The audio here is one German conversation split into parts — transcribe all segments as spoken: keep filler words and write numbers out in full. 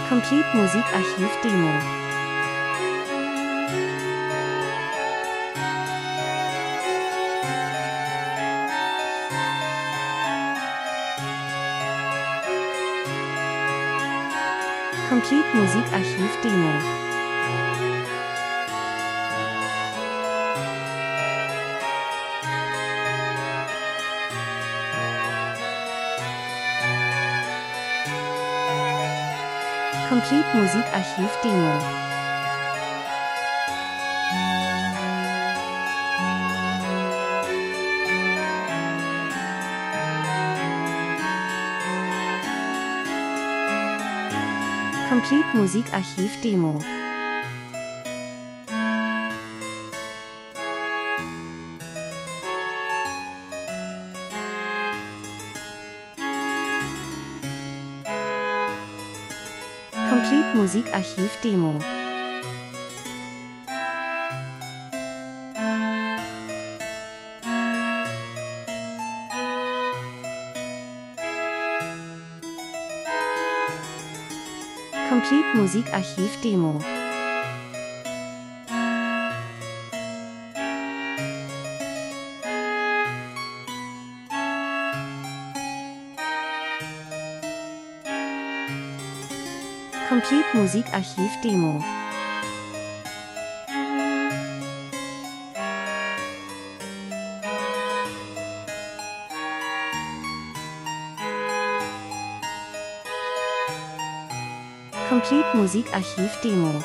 Complete Musikarchiv Demo. Complete Musikarchiv Demo. Complete Musikarchiv Demo. Complete Musikarchiv Demo. Complete Musikarchiv Demo. Complete Musikarchiv Demo. Complete Musikarchiv Demo. Complete Musikarchiv Demo.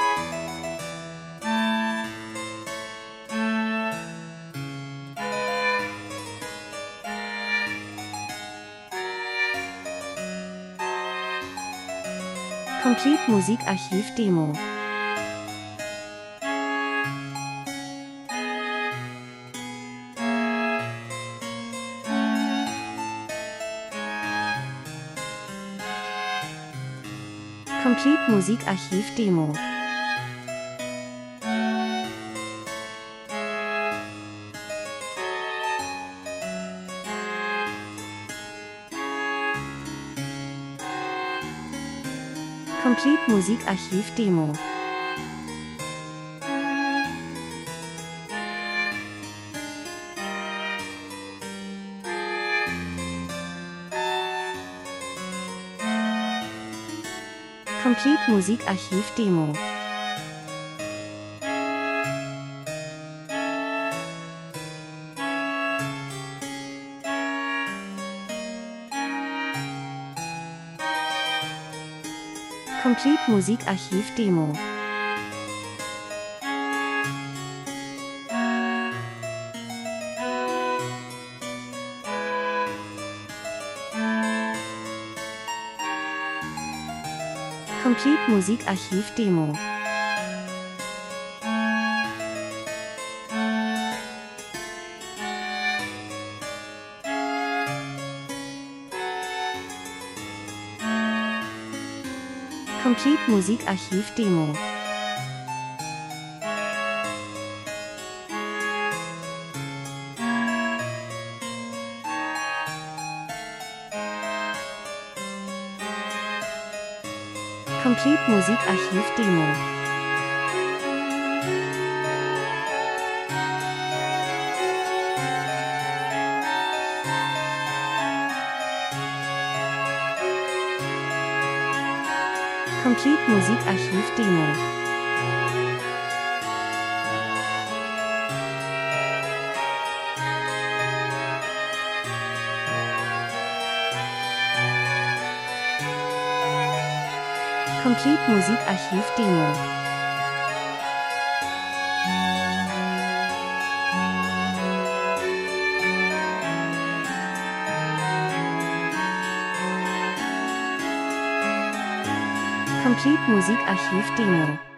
Complete Musikarchiv Demo. Complete Musikarchiv Demo. Complete Musikarchiv Demo. Complete Musikarchiv Demo. Complete Musikarchiv Demo. Complete Musikarchiv Demo. Complete Musikarchiv Demo. Complete Musikarchiv Demo. Complete Musikarchiv Demo. Complete Musikarchiv Demo. Complete Musikarchiv Demo.